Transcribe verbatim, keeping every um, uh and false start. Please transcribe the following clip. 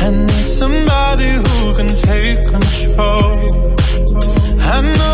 I need somebody who can take control. I know